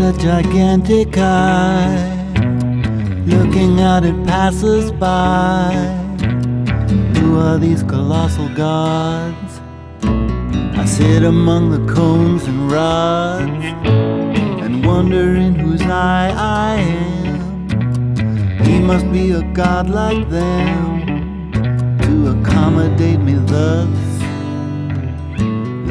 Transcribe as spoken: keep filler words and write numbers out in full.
a gigantic eye, looking out at passers-by. Who are these colossal gods? I sit among the cones and rods and wonder in whose eye I am. He must be a god like them to accommodate me thus.